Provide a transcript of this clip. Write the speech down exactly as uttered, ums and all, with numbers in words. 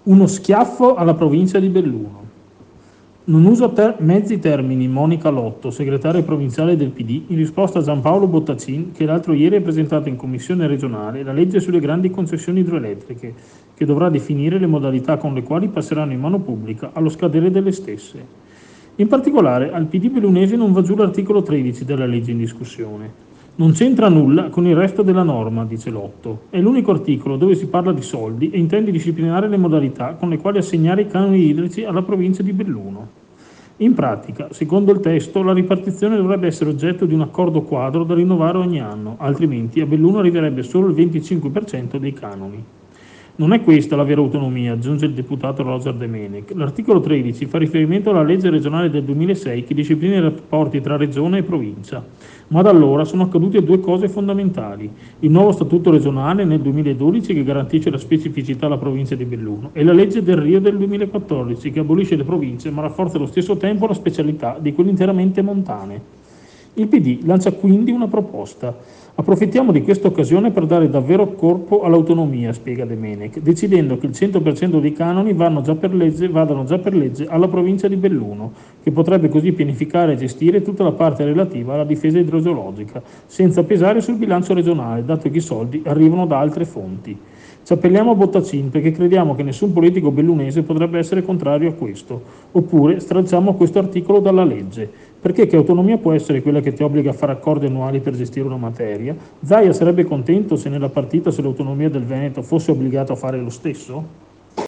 Uno schiaffo alla provincia di Belluno. Non uso ter- mezzi termini Monica Lotto, segretaria provinciale del P D, in risposta a Giampaolo Bottacin, che l'altro ieri ha presentato in commissione regionale la legge sulle grandi concessioni idroelettriche, che dovrà definire le modalità con le quali passeranno in mano pubblica allo scadere delle stesse. In particolare, al P D bellunese non va giù l'articolo tredici della legge in discussione. Non c'entra nulla con il resto della norma, dice Lotto. È l'unico articolo dove si parla di soldi e intende disciplinare le modalità con le quali assegnare i canoni idrici alla provincia di Belluno. In pratica, secondo il testo, la ripartizione dovrebbe essere oggetto di un accordo quadro da rinnovare ogni anno, altrimenti a Belluno arriverebbe solo il venticinque per cento dei canoni. Non è questa la vera autonomia, aggiunge il deputato Roger De Menec. L'articolo tredici fa riferimento alla legge regionale del duemilasei che disciplina i rapporti tra regione e provincia, ma da allora sono accadute due cose fondamentali: il nuovo statuto regionale nel duemiladodici che garantisce la specificità alla provincia di Belluno e la legge del Rio del duemilaquattordici che abolisce le province ma rafforza allo stesso tempo la specialità di quelle interamente montane. Il P D lancia quindi una proposta. Approfittiamo di questa occasione per dare davvero corpo all'autonomia, spiega De Menec, decidendo che il cento per cento dei canoni vanno già per legge, vadano già per legge alla provincia di Belluno, che potrebbe così pianificare e gestire tutta la parte relativa alla difesa idrogeologica, senza pesare sul bilancio regionale, dato che i soldi arrivano da altre fonti. Ci appelliamo a Bottacin perché crediamo che nessun politico bellunese potrebbe essere contrario a questo, oppure stralciamo questo articolo dalla legge. Perché che autonomia può essere quella che ti obbliga a fare accordi annuali per gestire una materia? Zaia sarebbe contento se nella partita sull'autonomia del Veneto fosse obbligato a fare lo stesso?